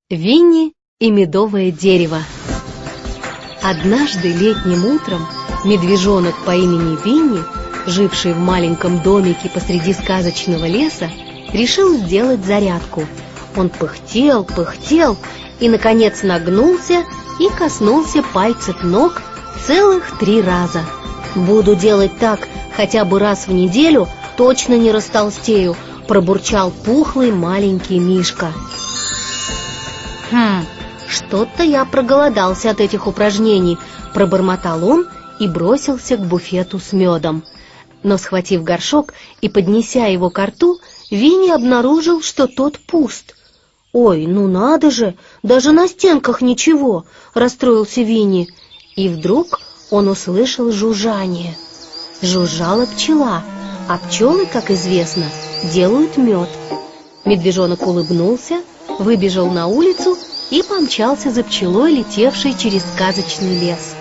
Винни и медовое дерево. Однажды летним утром медвежонок по имени Винни, живший в маленьком домике посреди сказочного леса, решил сделать зарядку. Он пыхтел и, наконец, нагнулся и коснулся пальцев ног целых 3 раза. «Буду делать так хотя бы раз в неделю, точно не растолстею», — пробурчал пухлый маленький мишка. «Что-то я проголодался от этих упражнений», — пробормотал он и бросился к буфету с медом. Но, схватив горшок и поднеся его ко рту, Винни обнаружил, что тот пуст. «Ой, ну надо же, даже на стенках ничего!» — расстроился Винни. И вдруг он услышал жужжание. Жужжала пчела, а пчелы, как известно, делают мед. Медвежонок улыбнулся, выбежал на улицу и помчался за пчелой, летевшей через сказочный лес.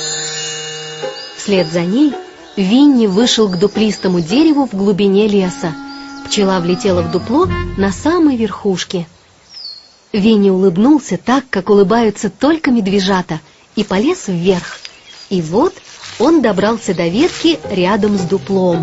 Вслед за ней Винни вышел к дуплистому дереву в глубине леса. Пчела влетела в дупло на самой верхушке. Винни улыбнулся так, как улыбаются только медвежата, и полез вверх. И вот он добрался до ветки рядом с дуплом.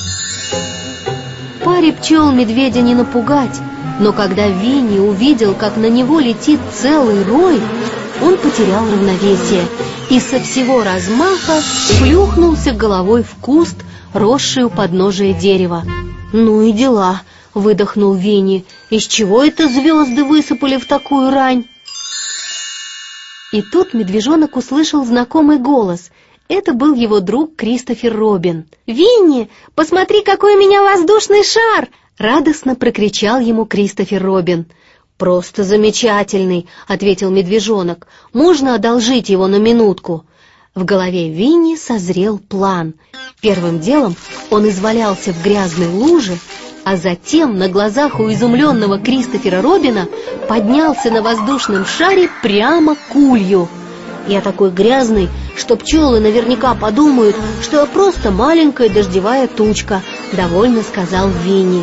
Паре пчел медведя не напугать, но когда Винни увидел, как на него летит целый рой, он потерял равновесие и со всего размаха плюхнулся головой в куст, росший у подножия дерева. «Ну и дела», — выдохнул Винни, — «из чего это звезды высыпали в такую рань?» И тут медвежонок услышал знакомый голос. Это был его друг Кристофер Робин. «Винни, посмотри, какой у меня воздушный шар!» — радостно прокричал ему Кристофер Робин. «Просто замечательный!» — ответил медвежонок. «Можно одолжить его на минутку?» В голове Винни созрел план. Первым делом он извалялся в грязной луже, а затем на глазах у изумленного Кристофера Робина поднялся на воздушном шаре прямо к улью. «Я такой грязный, что пчелы наверняка подумают, что я просто маленькая дождевая тучка», — довольно сказал Винни.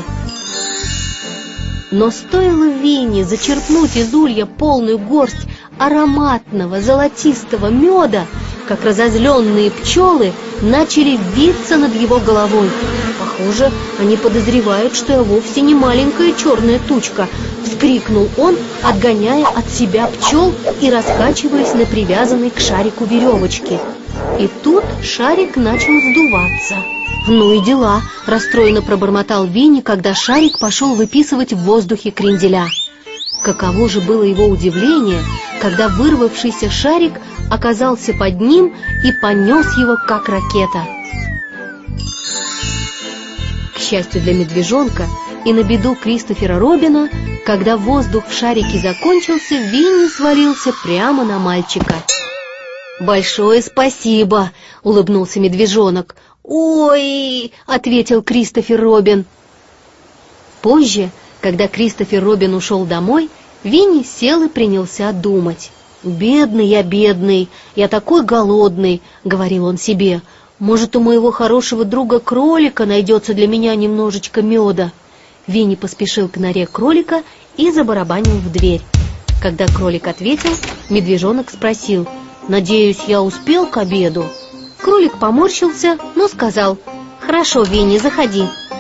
Но стоило Винни зачерпнуть из улья полную горсть ароматного золотистого меда, как разозленные пчелы начали виться над его головой. «Похоже, они подозревают, что я вовсе не маленькая черная тучка», — вскрикнул он, отгоняя от себя пчел и раскачиваясь на привязанной к шарику веревочке. И тут шарик начал сдуваться. «Ну и дела», — расстроенно пробормотал Винни, когда шарик пошел выписывать в воздухе кренделя. Каково же было его удивление, когда вырвавшийся шарик оказался под ним и понес его, как ракета. К счастью для медвежонка и на беду Кристофера Робина, когда воздух в шарике закончился, Винни свалился прямо на мальчика. «Большое спасибо!» — улыбнулся медвежонок. «Ой!» — ответил Кристофер Робин. Позже, когда Кристофер Робин ушел домой, Винни сел и принялся думать. «Бедный я, бедный, я такой голодный», — говорил он себе. «Может, у моего хорошего друга кролика найдется для меня немножечко меда». Винни поспешил к норе кролика и забарабанил в дверь. Когда кролик ответил, медвежонок спросил: «Надеюсь, я успел к обеду?» Кролик поморщился, но сказал: «Хорошо, Винни, заходи».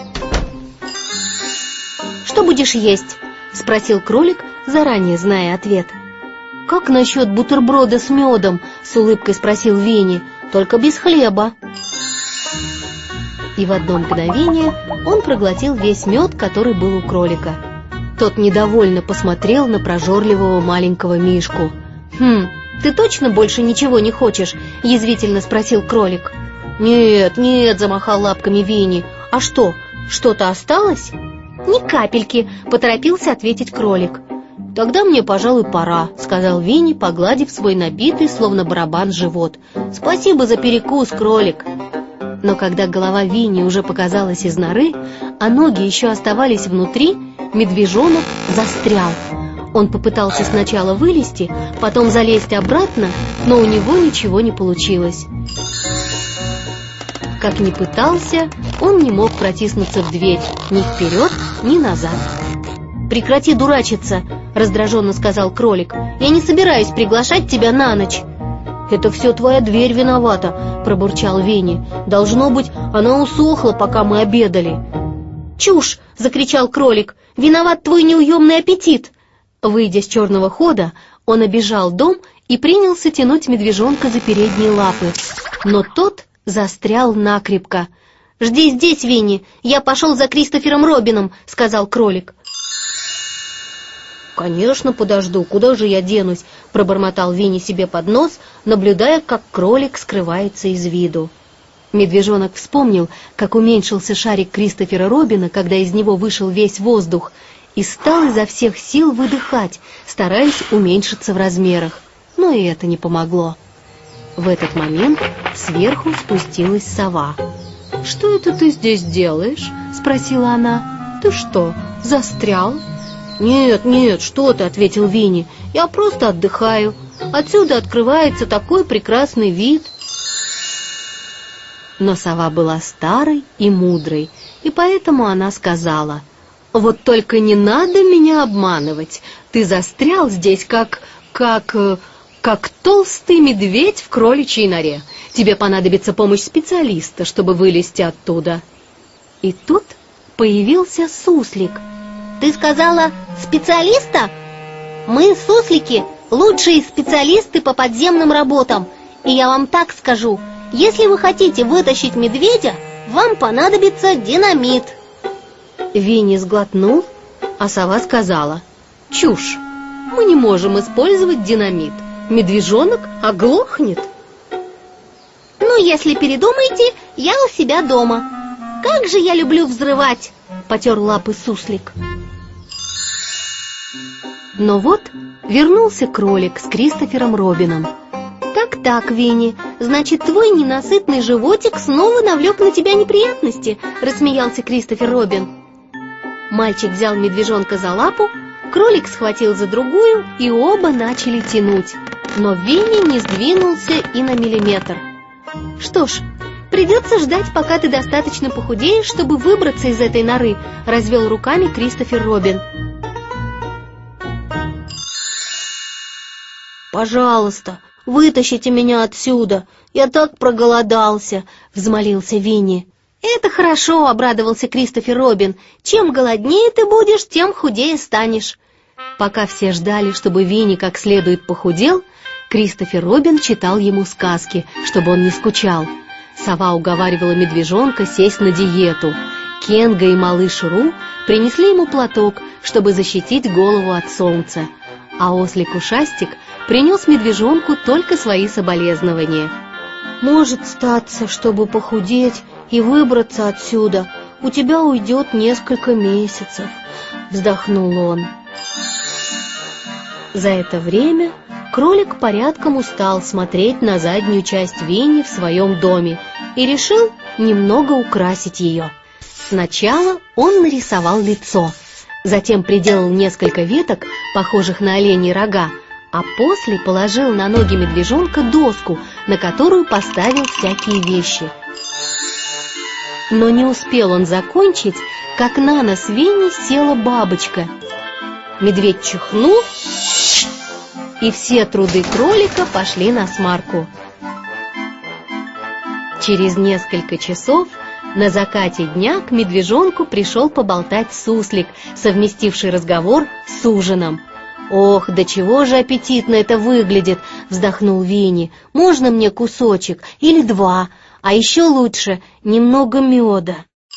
«Что будешь есть?» — спросил кролик, заранее зная ответ. «Как насчет бутерброда с медом?» — с улыбкой спросил Винни. «Только без хлеба». И в одно мгновение он проглотил весь мед, который был у кролика. Тот недовольно посмотрел на прожорливого маленького мишку. «Ты точно больше ничего не хочешь?» — язвительно спросил кролик. «Нет, нет», — замахал лапками Винни. «А что, что-то осталось?» «Ни капельки», — поторопился ответить кролик. «Тогда мне, пожалуй, пора», — сказал Винни, погладив свой набитый, словно барабан, живот. «Спасибо за перекус, кролик». Но когда голова Винни уже показалась из норы, а ноги еще оставались внутри, медвежонок застрял. Он попытался сначала вылезти, потом залезть обратно, но у него ничего не получилось. Как ни пытался, он не мог протиснуться в дверь ни вперед, ни назад. «Прекрати дурачиться!» раздраженно сказал кролик. «Я не собираюсь приглашать тебя на ночь». «Это все твоя дверь виновата», — пробурчал Винни. «Должно быть, она усохла, пока мы обедали». «Чушь!» — закричал кролик. «Виноват твой неуемный аппетит!» Выйдя с черного хода, он обежал дом и принялся тянуть медвежонка за передние лапы. Но тот застрял накрепко. «Жди здесь, Винни, я пошел за Кристофером Робином», — сказал кролик. «Конечно, подожду, куда же я денусь?» — пробормотал Винни себе под нос, наблюдая, как кролик скрывается из виду. Медвежонок вспомнил, как уменьшился шарик Кристофера Робина, когда из него вышел весь воздух, и стал изо всех сил выдыхать, стараясь уменьшиться в размерах. Но и это не помогло. В этот момент сверху спустилась сова. «Что это ты здесь делаешь?» — спросила она. «Ты что, застрял?» «Нет, нет, что ты», — ответил Винни. «Я просто отдыхаю. Отсюда открывается такой прекрасный вид». Но сова была старой и мудрой, и поэтому она сказала: «Вот только не надо меня обманывать. Ты застрял здесь как толстый медведь в кроличьей норе. Тебе понадобится помощь специалиста, чтобы вылезти оттуда». И тут появился суслик. «Ты сказала специалиста? Мы, суслики, лучшие специалисты по подземным работам. И я вам так скажу, если вы хотите вытащить медведя, вам понадобится динамит». Винни сглотнул, а сова сказала: «Чушь! Мы не можем использовать динамит. Медвежонок оглохнет». «Ну, если передумаете, я у себя дома. Как же я люблю взрывать!» — потер лапы суслик. Но вот вернулся кролик с Кристофером Робином. «Так, Винни, значит, твой ненасытный животик снова навлек на тебя неприятности», — рассмеялся Кристофер Робин. Мальчик взял медвежонка за лапу, кролик схватил за другую, и оба начали тянуть. Но Винни не сдвинулся и на миллиметр. «Что ж, придется ждать, пока ты достаточно похудеешь, чтобы выбраться из этой норы», — развел руками Кристофер Робин. «Пожалуйста, вытащите меня отсюда, я так проголодался», — взмолился Винни. «Это хорошо», — обрадовался Кристофер Робин. «Чем голоднее ты будешь, тем худее станешь». Пока все ждали, чтобы Винни как следует похудел, Кристофер Робин читал ему сказки, чтобы он не скучал. Сова уговаривала медвежонка сесть на диету. Кенга и малыш Ру принесли ему платок, чтобы защитить голову от солнца. А ослик Ушастик принес медвежонку только свои соболезнования. «Может статься, чтобы похудеть и выбраться отсюда, у тебя уйдет несколько месяцев», — вздохнул он. За это время кролик порядком устал смотреть на заднюю часть Винни в своем доме и решил немного украсить ее. Сначала он нарисовал лицо, затем приделал несколько веток, похожих на оленьи рога, а после положил на ноги медвежонка доску, на которую поставил всякие вещи. Но не успел он закончить, как на нос Винни села бабочка. Медведь чихнул, и все труды кролика пошли насмарку. Через несколько часов на закате дня к медвежонку пришел поболтать суслик, совместивший разговор с ужином. «Ох, до чего же аппетитно это выглядит!» — вздохнул Винни. «Можно мне кусочек или два, а еще лучше немного меда?»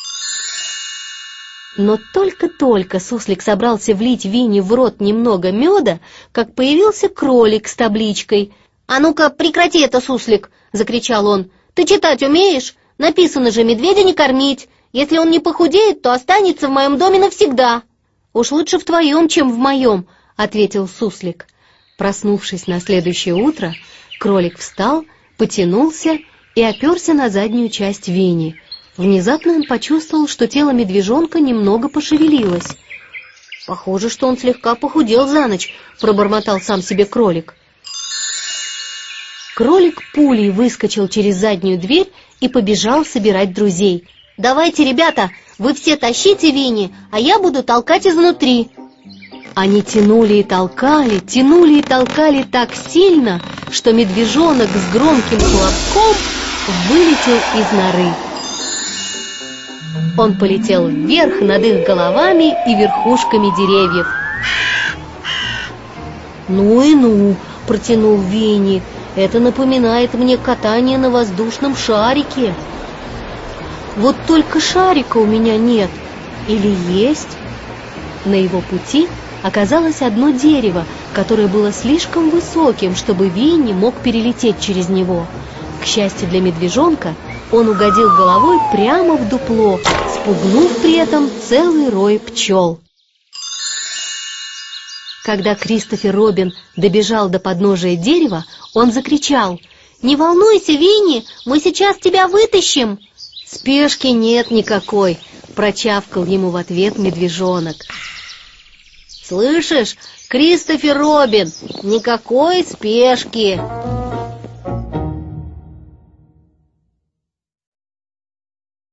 Но только-только суслик собрался влить Винни в рот немного меда, как появился кролик с табличкой. «А ну-ка, прекрати это, суслик!» — закричал он. «Ты читать умеешь? Написано же, медведя не кормить. Если он не похудеет, то останется в моем доме навсегда». «Уж лучше в твоем, чем в моем», — ответил суслик. Проснувшись на следующее утро, кролик встал, потянулся и оперся на заднюю часть Винни. Внезапно он почувствовал, что тело медвежонка немного пошевелилось. «Похоже, что он слегка похудел за ночь», — пробормотал сам себе кролик. Кролик пулей выскочил через заднюю дверь и побежал собирать друзей. «Давайте, ребята, вы все тащите Винни, а я буду толкать изнутри». Они тянули и толкали так сильно, что медвежонок с громким хлопком вылетел из норы. Он полетел вверх над их головами и верхушками деревьев. «Ну и ну!» — протянул Винни. «Это напоминает мне катание на воздушном шарике. Вот только шарика у меня нет. Или есть?» На его пути оказалось одно дерево, которое было слишком высоким, чтобы Винни мог перелететь через него. К счастью для медвежонка, он угодил головой прямо в дупло, спугнув при этом целый рой пчел. Когда Кристофер Робин добежал до подножия дерева, он закричал: «Не волнуйся, Винни, мы сейчас тебя вытащим!» «Спешки нет никакой», — прочавкал ему в ответ медвежонок. «Слышишь, Кристофер Робин, никакой спешки!»